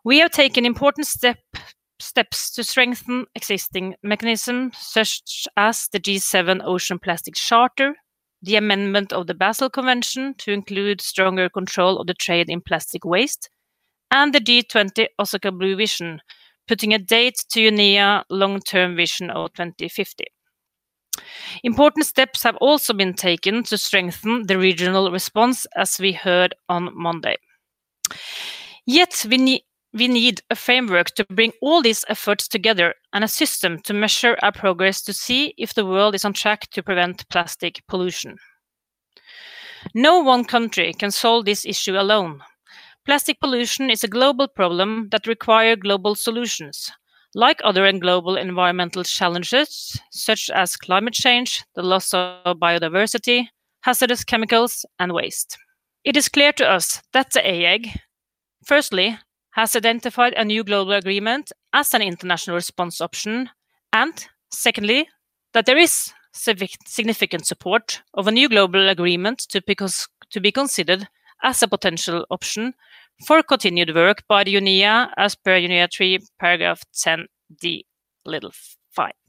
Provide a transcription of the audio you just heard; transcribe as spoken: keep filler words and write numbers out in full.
We have taken important step, steps to strengthen existing mechanisms, such as the G seven Ocean Plastic Charter, the amendment of the Basel Convention to include stronger control of the trade in plastic waste, and the G twenty Osaka Blue Vision, putting a date to U N E A long-term vision of twenty fifty. Important steps have also been taken to strengthen the regional response, as we heard on Monday. Yet we need We need a framework to bring all these efforts together and a system to measure our progress to see if the world is on track to prevent plastic pollution. No one country can solve this issue alone. Plastic pollution is a global problem that requires global solutions, like other global environmental challenges, such as climate change, the loss of biodiversity, hazardous chemicals, and waste. It is clear to us that the A E G, firstly, has identified a new global agreement as an international response option, and secondly, that there is significant support of a new global agreement to be, to be considered as a potential option for continued work by the U N E A as per U N E A three, paragraph ten D, little five.